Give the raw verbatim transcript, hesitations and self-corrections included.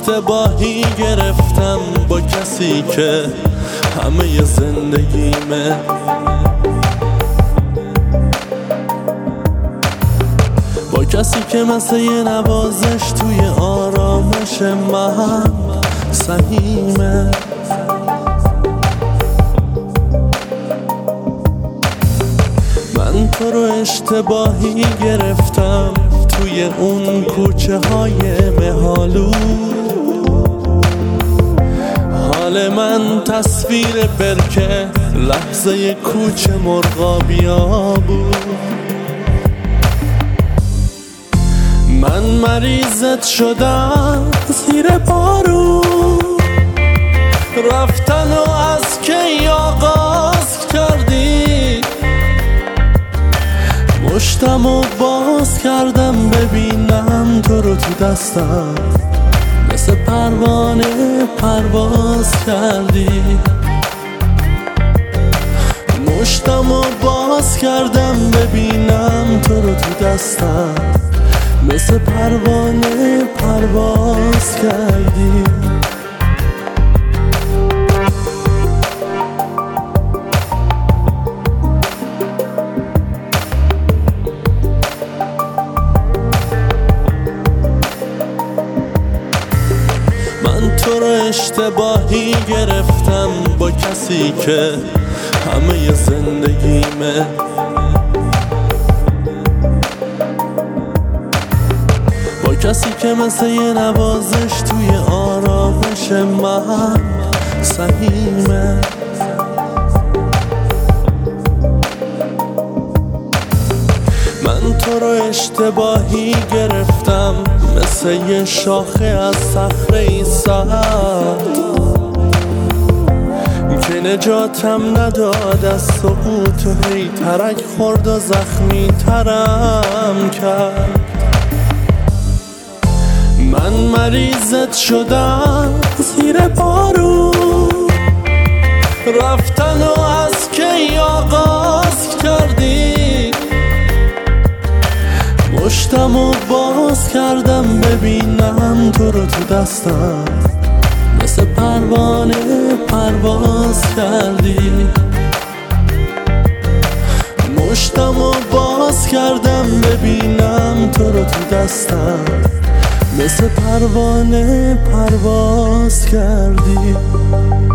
اشتباهی گرفتم با کسی که همه زندگیمه، با کسی که مثل یه نوازش توی آرامش من سهیمه. من تو رو اشتباهی گرفتم توی اون کوچه های مهالو، حال من تصویر برکه لحظه کوچه مرغابیا بود. من مریضت شدم زیر بارون، رفتن و از کی آغاز کردی، مشتم و باز کردم ببینم تو رو تو دستم، مثل پروانه پرواز کردی. مشتم و باز کردم ببینم تو رو تو دستم، مثل پروانه پرواز کردی. من تو رو اشتباهی گرفتم با کسی که همه زندگیمه، با کسی که مثل یه نوازش توی آرامش من سهیمه. من تو رو اشتباهی گرفتم مثل یه شاخه از صخره سرد که نجاتم نداد از سقوط و هی ترک خورد و زخمی ترم کرد. من مریضت شدم زیر بارون، رفتن و از کی آغاز کردی، مشتم و باز کردم ببینم تو رو تو دستم، مثل پروانه پرواز کردی. مشتم و باز کردم ببینم تو رو تو دستم، مثل پروانه پرواز کردی.